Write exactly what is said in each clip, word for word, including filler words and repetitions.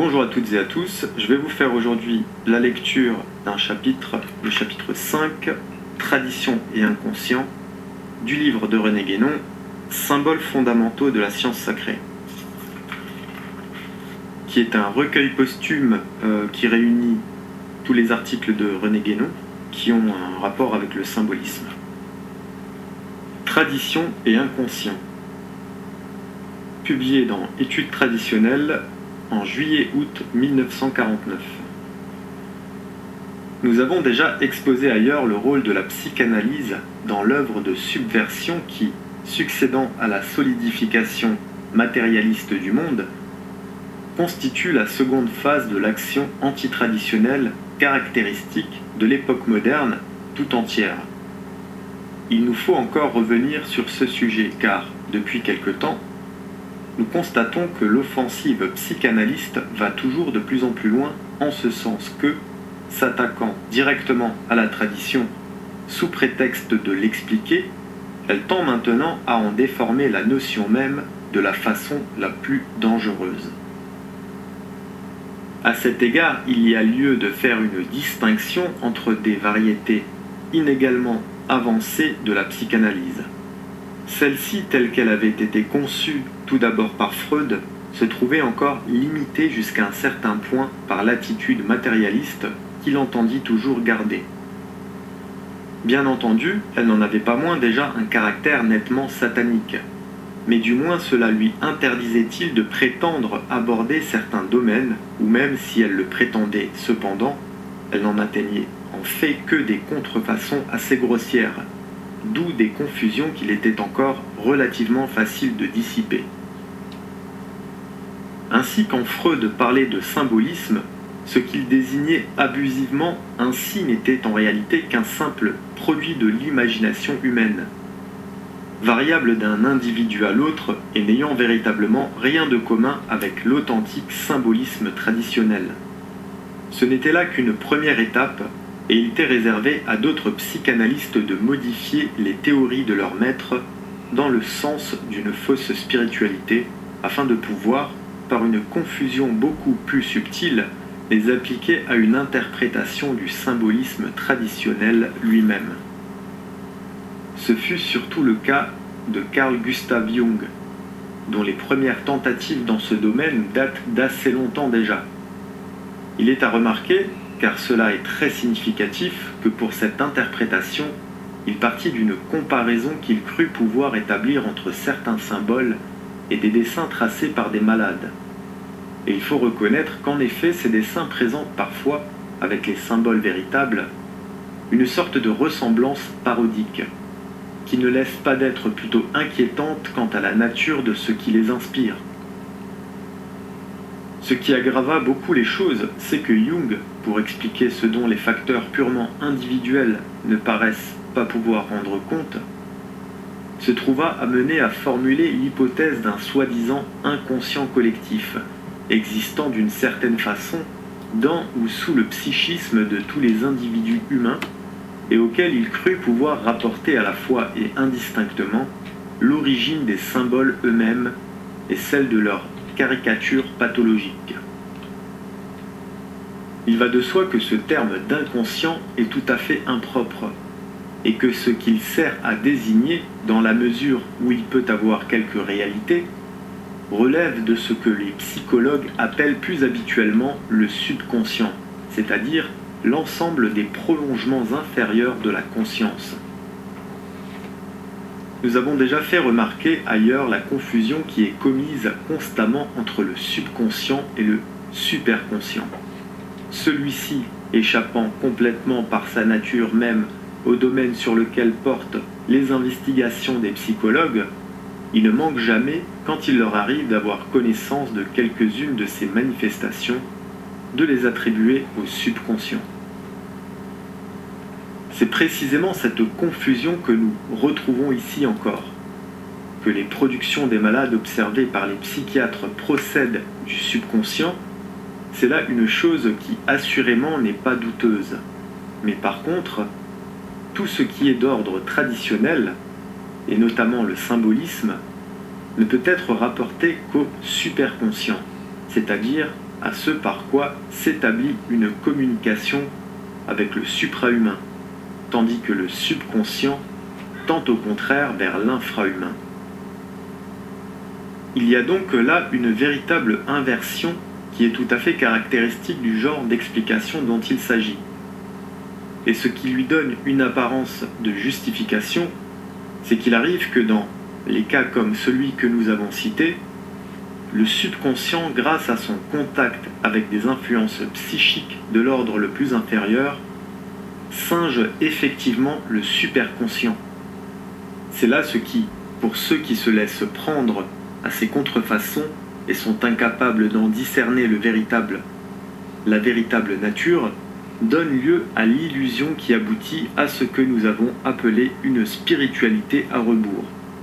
Bonjour à toutes et à tous, je vais vous faire aujourd'hui la lecture d'un chapitre, le chapitre cinq, Tradition et inconscient, du livre de René Guénon, Symboles fondamentaux de la science sacrée, qui est un recueil posthume euh, qui réunit tous les articles de René Guénon qui ont un rapport avec le symbolisme. Tradition et inconscient, publié dans Études traditionnelles en juillet-août mille neuf cent quarante-neuf. Nous avons déjà exposé ailleurs le rôle de la psychanalyse dans l'œuvre de subversion qui, succédant à la solidification matérialiste du monde, constitue la seconde phase de l'action antitraditionnelle caractéristique de l'époque moderne tout entière. Il nous faut encore revenir sur ce sujet car, depuis quelque temps, nous constatons que l'offensive psychanalyste va toujours de plus en plus loin en ce sens que, s'attaquant directement à la tradition sous prétexte de l'expliquer, elle tend maintenant à en déformer la notion même de la façon la plus dangereuse. À cet égard, il y a lieu de faire une distinction entre des variétés inégalement avancées de la psychanalyse. Celle-ci, telle qu'elle avait été conçue tout d'abord par Freud, se trouvait encore limitée jusqu'à un certain point par l'attitude matérialiste qu'il entendit toujours garder. Bien entendu, elle n'en avait pas moins déjà un caractère nettement satanique, mais du moins cela lui interdisait-il de prétendre aborder certains domaines, ou même si elle le prétendait cependant, elle n'en atteignait en fait que des contrefaçons assez grossières, d'où des confusions qu'il était encore relativement facile de dissiper. Ainsi, quand Freud parlait de symbolisme, ce qu'il désignait abusivement ainsi n'était en réalité qu'un simple produit de l'imagination humaine, variable d'un individu à l'autre et n'ayant véritablement rien de commun avec l'authentique symbolisme traditionnel. Ce n'était là qu'une première étape, et il était réservé à d'autres psychanalystes de modifier les théories de leurs maîtres dans le sens d'une fausse spiritualité, afin de pouvoir, par une confusion beaucoup plus subtile, les appliquer à une interprétation du symbolisme traditionnel lui-même. Ce fut surtout le cas de Carl Gustav Jung, dont les premières tentatives dans ce domaine datent d'assez longtemps déjà. Il est à remarquer, car cela est très significatif, que pour cette interprétation, il partit d'une comparaison qu'il crut pouvoir établir entre certains symboles et des dessins tracés par des malades. Et il faut reconnaître qu'en effet, ces dessins présentent parfois, avec les symboles véritables, une sorte de ressemblance parodique, qui ne laisse pas d'être plutôt inquiétante quant à la nature de ce qui les inspire. Ce qui aggrava beaucoup les choses, c'est que Jung, pour expliquer ce dont les facteurs purement individuels ne paraissent pas pouvoir rendre compte, se trouva amené à formuler l'hypothèse d'un soi-disant inconscient collectif, existant d'une certaine façon dans ou sous le psychisme de tous les individus humains, et auquel il crut pouvoir rapporter à la fois et indistinctement l'origine des symboles eux-mêmes et celle de leur caricature pathologique. Il va de soi que ce terme d'inconscient est tout à fait impropre, et que ce qu'il sert à désigner, dans la mesure où il peut avoir quelque réalité, relève de ce que les psychologues appellent plus habituellement le subconscient, c'est-à-dire l'ensemble des prolongements inférieurs de la conscience. Nous avons déjà fait remarquer ailleurs la confusion qui est commise constamment entre le subconscient et le superconscient. Celui-ci, échappant complètement par sa nature même au domaine sur lequel portent les investigations des psychologues, il ne manque jamais, quand il leur arrive d'avoir connaissance de quelques-unes de ces manifestations, de les attribuer au subconscient. C'est précisément cette confusion que nous retrouvons ici encore, que les productions des malades observées par les psychiatres procèdent du subconscient. C'est là une chose qui assurément n'est pas douteuse, mais par contre, tout ce qui est d'ordre traditionnel, et notamment le symbolisme, ne peut être rapporté qu'au superconscient, c'est-à-dire à ce par quoi s'établit une communication avec le suprahumain, tandis que le subconscient tend au contraire vers l'infrahumain. Il y a donc là une véritable inversion qui est tout à fait caractéristique du genre d'explication dont il s'agit. Et ce qui lui donne une apparence de justification, c'est qu'il arrive que dans les cas comme celui que nous avons cité, le subconscient, grâce à son contact avec des influences psychiques de l'ordre le plus inférieur, singe effectivement le superconscient. C'est là ce qui, pour ceux qui se laissent prendre à ces contrefaçons et sont incapables d'en discerner le véritable, la véritable nature, donne lieu à l'illusion qui aboutit à ce que nous avons appelé une spiritualité à rebours.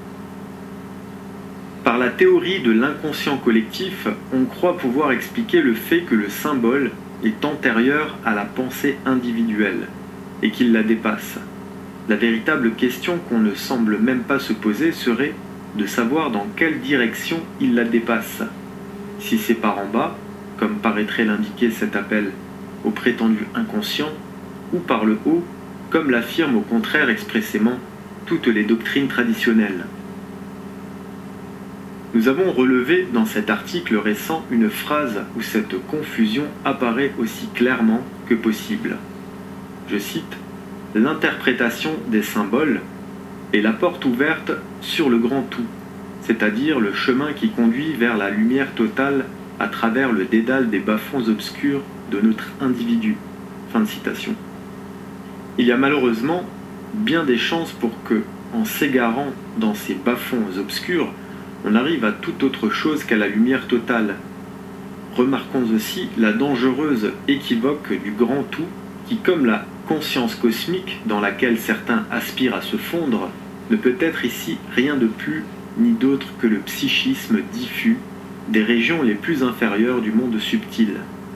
Par la théorie de l'inconscient collectif, on croit pouvoir expliquer le fait que le symbole est antérieur à la pensée individuelle et qu'il la dépasse. La véritable question qu'on ne semble même pas se poser serait de savoir dans quelle direction il la dépasse. Si c'est par en bas, comme paraîtrait l'indiquer cet appel au prétendu inconscient, ou par le haut, comme l'affirment au contraire expressément toutes les doctrines traditionnelles. Nous avons relevé dans cet article récent une phrase où cette confusion apparaît aussi clairement que possible. Je cite « L'interprétation des symboles est la porte ouverte sur le grand tout, c'est-à-dire le chemin qui conduit vers la lumière totale à travers le dédale des bas-fonds obscurs de notre individu. » Fin de citation. Il y a malheureusement bien des chances pour que, en s'égarant dans ces bas-fonds obscurs, on arrive à toute autre chose qu'à la lumière totale. Remarquons aussi la dangereuse équivoque du grand tout qui, comme la conscience cosmique dans laquelle certains aspirent à se fondre, ne peut être ici rien de plus ni d'autre que le psychisme diffus des régions les plus inférieures du monde subtil.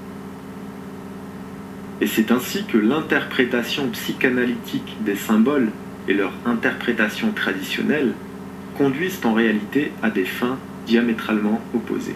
Et c'est ainsi que l'interprétation psychanalytique des symboles et leur interprétation traditionnelle conduisent en réalité à des fins diamétralement opposées.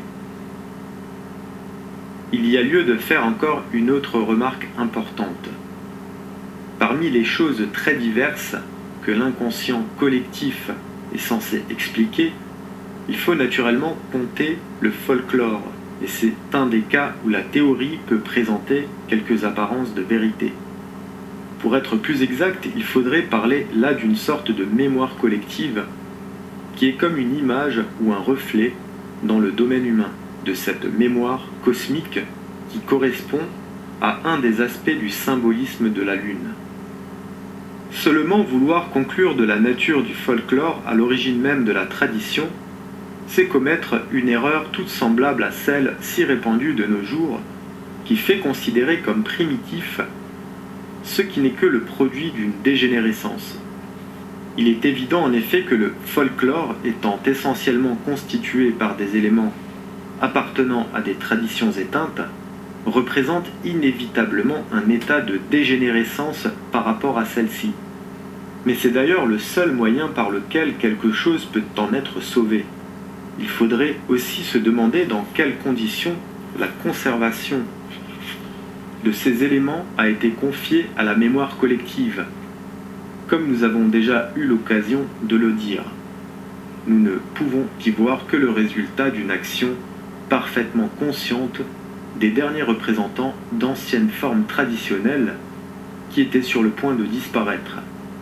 Il y a lieu de faire encore une autre remarque importante. Parmi les choses très diverses que l'inconscient collectif est censé expliquer, il faut naturellement compter le folklore, et c'est un des cas où la théorie peut présenter quelques apparences de vérité. Pour être plus exact, il faudrait parler là d'une sorte de mémoire collective qui est comme une image ou un reflet dans le domaine humain de cette mémoire cosmique qui correspond à un des aspects du symbolisme de la Lune. Seulement vouloir conclure de la nature du folklore à l'origine même de la tradition, c'est commettre une erreur toute semblable à celle si répandue de nos jours qui fait considérer comme primitif ce qui n'est que le produit d'une dégénérescence. Il est évident en effet que le folklore, étant essentiellement constitué par des éléments appartenant à des traditions éteintes, représente inévitablement un état de dégénérescence par rapport à celle-ci. Mais c'est d'ailleurs le seul moyen par lequel quelque chose peut en être sauvé. Il faudrait aussi se demander dans quelles conditions la conservation de ces éléments a été confiée à la mémoire collective. Comme nous avons déjà eu l'occasion de le dire, nous ne pouvons y voir que le résultat d'une action parfaitement consciente des derniers représentants d'anciennes formes traditionnelles qui étaient sur le point de disparaître.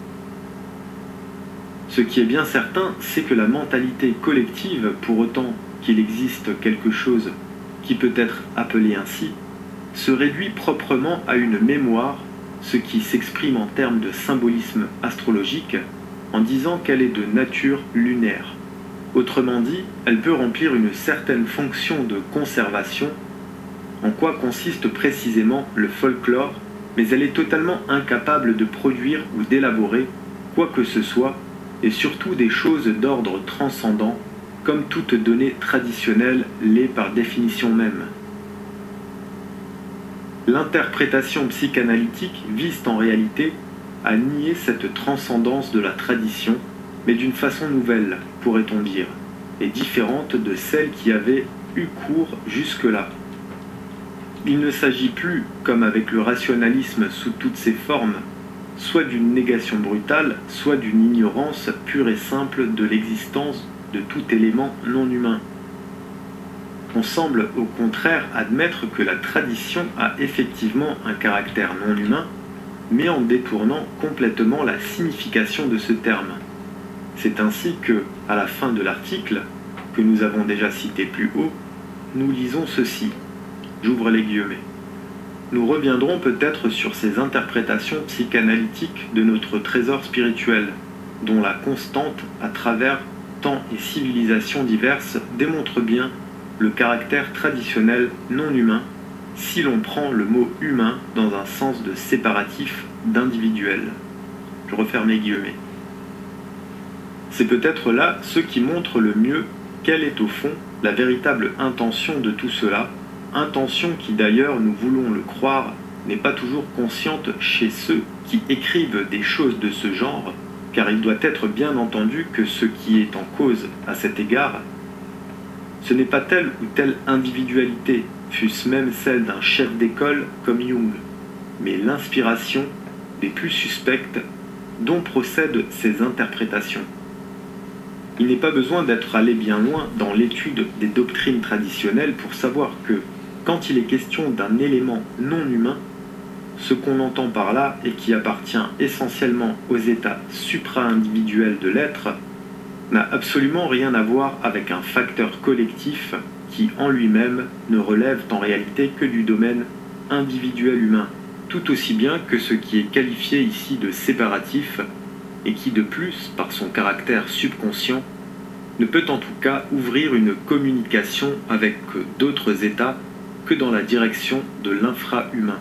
Ce qui est bien certain, c'est que la mentalité collective, pour autant qu'il existe quelque chose qui peut être appelé ainsi, se réduit proprement à une mémoire, ce qui s'exprime en termes de symbolisme astrologique, en disant qu'elle est de nature lunaire. Autrement dit, elle peut remplir une certaine fonction de conservation, en quoi consiste précisément le folklore, mais elle est totalement incapable de produire ou d'élaborer quoi que ce soit, et surtout des choses d'ordre transcendant, comme toute donnée traditionnelle l'est par définition même. L'interprétation psychanalytique vise en réalité à nier cette transcendance de la tradition, mais d'une façon nouvelle, pourrait-on dire, et différente de celle qui avait eu cours jusque-là. Il ne s'agit plus, comme avec le rationalisme sous toutes ses formes, soit d'une négation brutale, soit d'une ignorance pure et simple de l'existence de tout élément non humain. On semble au contraire admettre que la tradition a effectivement un caractère non humain, mais en détournant complètement la signification de ce terme. C'est ainsi que, à la fin de l'article, que nous avons déjà cité plus haut, nous lisons ceci. J'ouvre les guillemets. Nous reviendrons peut-être sur ces interprétations psychanalytiques de notre trésor spirituel, dont la constante à travers temps et civilisations diverses démontre bien le caractère traditionnel non humain, si l'on prend le mot humain dans un sens de séparatif, d'individuel. Je referme les guillemets. C'est peut-être là ce qui montre le mieux quelle est au fond la véritable intention de tout cela, intention qui d'ailleurs, nous voulons le croire, n'est pas toujours consciente chez ceux qui écrivent des choses de ce genre, car il doit être bien entendu que ce qui est en cause à cet égard, ce n'est pas telle ou telle individualité, fût-ce même celle d'un chef d'école comme Jung, mais l'inspiration des plus suspectes dont procèdent ces interprétations. Il n'est pas besoin d'être allé bien loin dans l'étude des doctrines traditionnelles pour savoir que, quand il est question d'un élément non humain, ce qu'on entend par là et qui appartient essentiellement aux états supra-individuels de l'être, n'a absolument rien à voir avec un facteur collectif qui, en lui-même, ne relève en réalité que du domaine individuel humain, tout aussi bien que ce qui est qualifié ici de séparatif, et qui de plus, par son caractère subconscient, ne peut en tout cas ouvrir une communication avec d'autres états que dans la direction de l'infra-humain.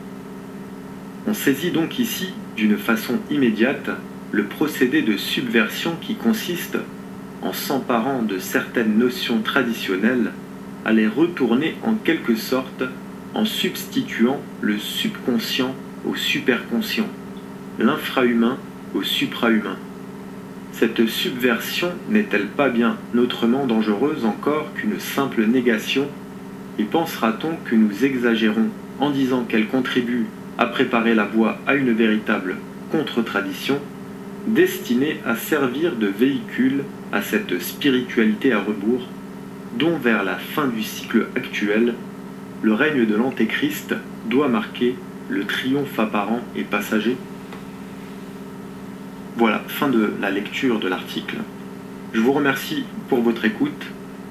On saisit donc ici, d'une façon immédiate, le procédé de subversion qui consiste, en s'emparant de certaines notions traditionnelles, à les retourner en quelque sorte en substituant le subconscient au superconscient, l'infrahumain au suprahumain. Cette subversion n'est-elle pas bien autrement dangereuse encore qu'une simple négation, et pensera-t-on que nous exagérons en disant qu'elle contribue à préparer la voie à une véritable contre-tradition, destinée à servir de véhicule à cette spiritualité à rebours, dont vers la fin du cycle actuel, le règne de l'Antéchrist doit marquer le triomphe apparent et passager? Voilà, fin de la lecture de l'article. Je vous remercie pour votre écoute